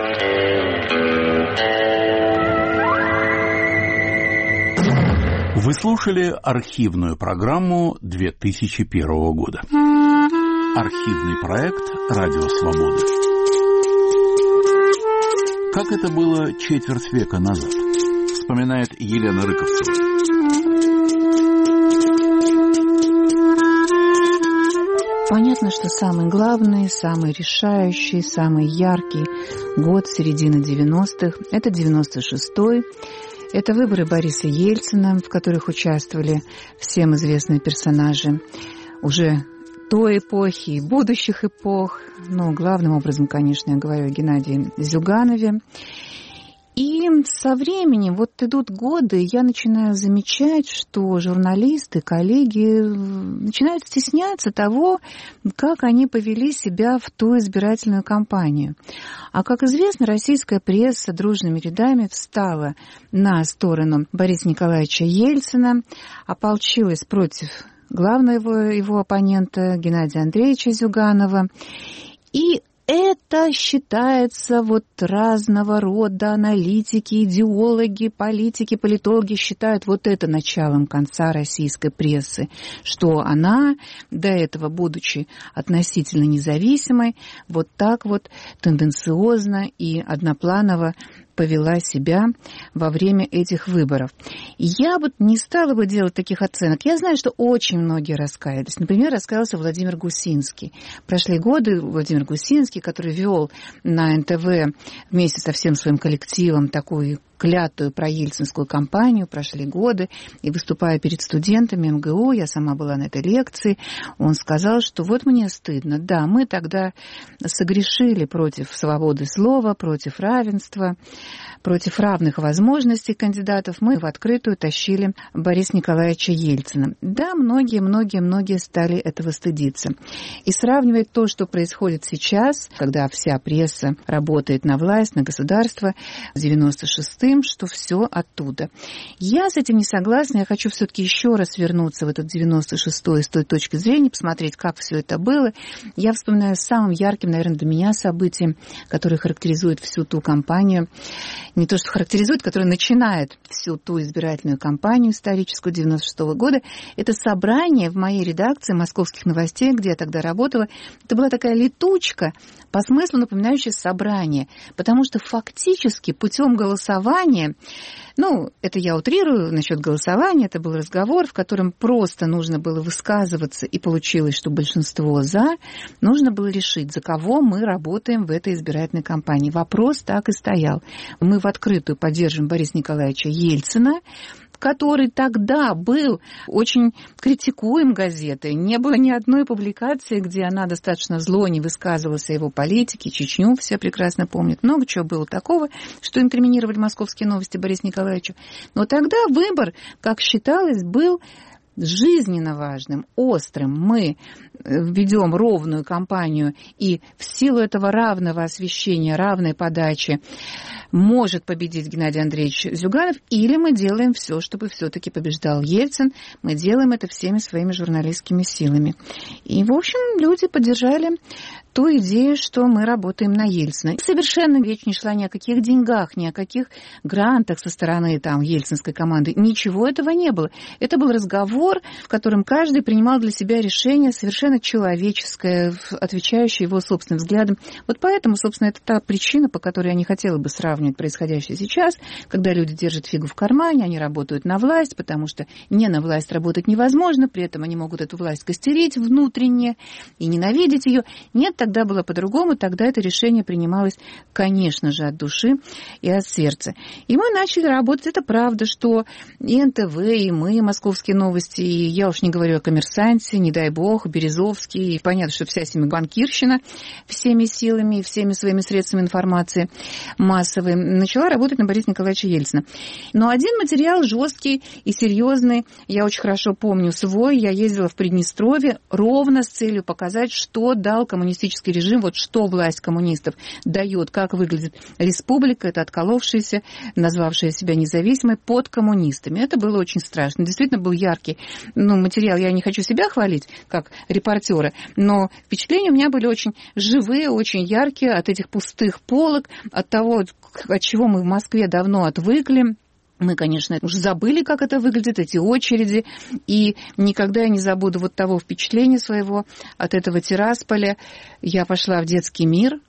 Вы слушали архивную программу 2001 года. Архивный проект «Радио Свобода». Как это было четверть века назад, вспоминает Елена Рыковцева. Понятно, что самый главный, самый решающий, самый яркий год середины 90-х – это 96-й. Это выборы Бориса Ельцина, в которых участвовали всем известные персонажи уже той эпохи и будущих эпох. Но главным образом, конечно, я говорю о Геннадии Зюганове. И со временем, вот идут годы, я начинаю замечать, что журналисты, коллеги начинают стесняться того, как они повели себя в ту избирательную кампанию. А, как известно, российская пресса дружными рядами встала на сторону Бориса Николаевича Ельцина, ополчилась против главного его оппонента Геннадия Андреевича Зюганова. И это считается разного рода аналитики, идеологи, политики, политологи считают это началом конца российской прессы, что она, до этого будучи относительно независимой, так тенденциозно и однопланово повела себя во время этих выборов. Я не стала бы делать таких оценок. Я знаю, что очень многие раскаялись. Например, раскаялся Владимир Гусинский. Прошли годы, Владимир Гусинский, который вел на НТВ вместе со всем своим коллективом такую клятую проельцинскую кампанию, прошли годы, и выступая перед студентами МГУ, я сама была на этой лекции, он сказал, что мне стыдно. Да, мы тогда согрешили против свободы слова, против равенства, против равных возможностей кандидатов. Мы в открытую тащили Бориса Николаевича Ельцина. Да, многие стали этого стыдиться. И сравнивать то, что происходит сейчас, когда вся пресса работает на власть, на государство, с 96-м, что все оттуда. Я с этим не согласна. Я хочу все-таки еще раз вернуться в этот 96-й с той точки зрения, посмотреть, как все это было. Я вспоминаю самым ярким, наверное, для меня событием, которое характеризует всю ту кампанию, не то что характеризует, которое начинает всю ту избирательную кампанию историческую 96-го года, это собрание в моей редакции «Московских новостей», где я тогда работала. Это была такая летучка, по смыслу напоминающая собрание, потому что фактически путем голосования, это я утрирую насчет голосования, это был разговор, в котором просто нужно было высказываться, и получилось, что большинство «за», нужно было решить, за кого мы работаем в этой избирательной кампании. Вопрос так и стоял. Мы в открытую поддержим Бориса Николаевича Ельцина, который тогда был очень критикуем газетой. Не было ни одной публикации, где она достаточно зло не высказывалась о его политике. Чечню все прекрасно помнят. Много чего было такого, что инкриминировали «Московские новости» Борису Николаевичу. Но тогда выбор, как считалось, был жизненно важным, острым. Мы ведем ровную кампанию, и в силу этого равного освещения, равной подачи может победить Геннадий Андреевич Зюганов, или мы делаем все, чтобы все-таки побеждал Ельцин. Мы делаем это всеми своими журналистскими силами. И, в общем, люди поддержали ту идею, что мы работаем на Ельцина. Совершенно речь не шла ни о каких деньгах, ни о каких грантах со стороны там ельцинской команды. Ничего этого не было. Это был разговор, в котором каждый принимал для себя решение совершенно человеческое, отвечающее его собственным взглядам. Вот поэтому, собственно, это та причина, по которой я не хотела бы сравнивать происходящее сейчас, когда люди держат фигу в кармане, они работают на власть, потому что не на власть работать невозможно, при этом они могут эту власть костерить внутренне и ненавидеть ее. Нет, тогда было по-другому, тогда это решение принималось, конечно же, от души и от сердца. И мы начали работать, это правда, что и НТВ, и мы, «Московские новости», и я уж не говорю о «Коммерсанте», не дай бог, Березовский, и понятно, что вся семья банкирщина всеми силами, всеми своими средствами информации массовой начала работать на Бориса Николаевича Ельцина. Но один материал жесткий и серьезный, я очень хорошо помню свой, я ездила в Приднестровье ровно с целью показать, что дал коммунистический режим, вот что власть коммунистов дает, как выглядит республика, это отколовшаяся, назвавшая себя независимой, под коммунистами. Это было очень страшно. Действительно был яркий материал. Я не хочу себя хвалить, как репортера, но впечатления у меня были очень живые, очень яркие от этих пустых полок, от того, от чего мы в Москве давно отвыкли. Мы, конечно, уже забыли, как это выглядит, эти очереди, и никогда я не забуду вот того впечатления своего от этого Тирасполя. Я пошла в детский мир,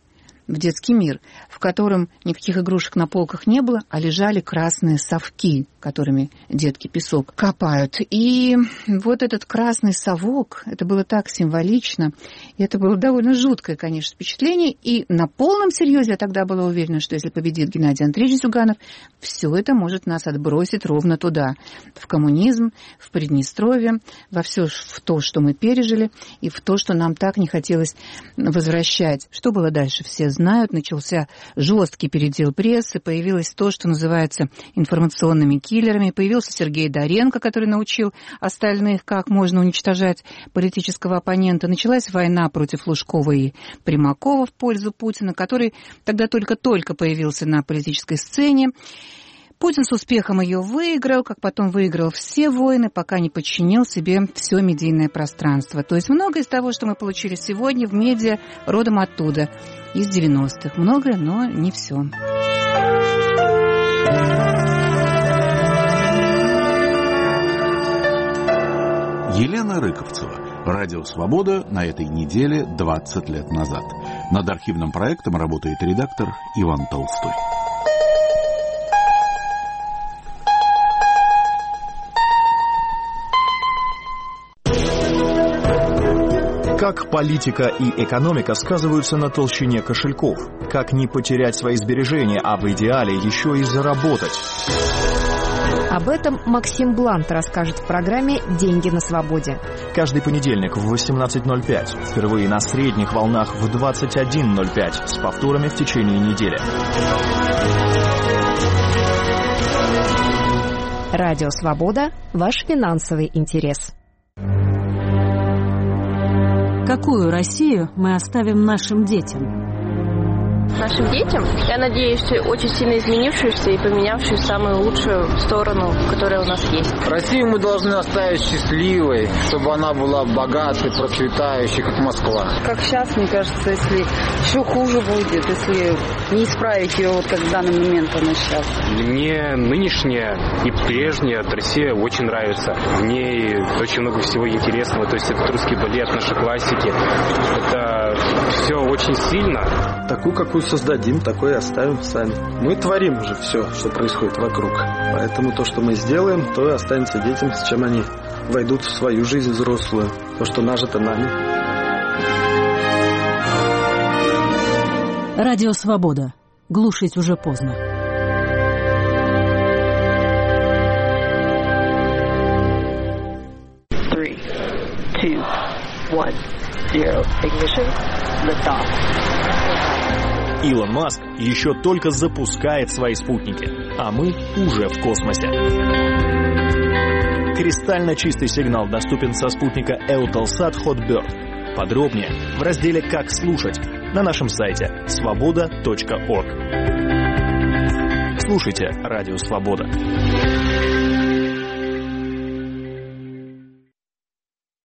в котором никаких игрушек на полках не было, а лежали красные совки, которыми детки песок копают. И вот этот красный совок, это было так символично, и это было довольно жуткое, конечно, впечатление. И на полном серьезе я тогда была уверена, что если победит Геннадий Андреевич Зюганов, все это может нас отбросить ровно туда, в коммунизм, в Приднестровье, во все в то, что мы пережили, и в то, что нам так не хотелось возвращать. Что было дальше, все знают. Начался жесткий передел прессы, появилось то, что называется информационными киллерами, появился Сергей Доренко, который научил остальных, как можно уничтожать политического оппонента. Началась война против Лужкова и Примакова в пользу Путина, который тогда только-только появился на политической сцене. Путин с успехом ее выиграл, как потом выиграл все войны, пока не подчинил себе все медийное пространство. То есть многое из того, что мы получили сегодня в медиа, родом оттуда, из 90-х. Многое, но не все. Елена Рыковцева. Радио «Свобода» на этой неделе 20 лет назад. Над архивным проектом работает редактор Иван Толстой. Как политика и экономика сказываются на толщине кошельков? Как не потерять свои сбережения, а в идеале еще и заработать? Об этом Максим Блант расскажет в программе «Деньги на свободе». Каждый понедельник в 18:05. Впервые на средних волнах в 21:05. С повторами в течение недели. Радио «Свобода» – ваш финансовый интерес. Какую Россию мы оставим нашим детям? Нашим детям, я надеюсь, очень сильно изменившуюся и поменявшую в самую лучшую сторону, которая у нас есть. Россию мы должны оставить счастливой, чтобы она была богатой, процветающей, как Москва. Как сейчас, мне кажется, если еще хуже будет, если не исправить ее, вот как в данный момент она сейчас. Мне нынешняя и прежняя Россия очень нравится. В ней очень много всего интересного. То есть это русский балет, наши классики. Это все очень сильно. Такую, какую создадим, такое оставим сами. Мы творим уже все, что происходит вокруг. Поэтому то, что мы сделаем, то и останется детям, с чем они войдут в свою жизнь взрослую. То, что нажито нами. Радио «Свобода». Глушить уже поздно. 3, 2, 1, 0. Ignition. Liftoff. Илон Маск еще только запускает свои спутники, а мы уже в космосе. Кристально чистый сигнал доступен со спутника Eutelsat Hotbird. Подробнее в разделе «Как слушать» на нашем сайте svoboda.org. Слушайте Радио Свобода.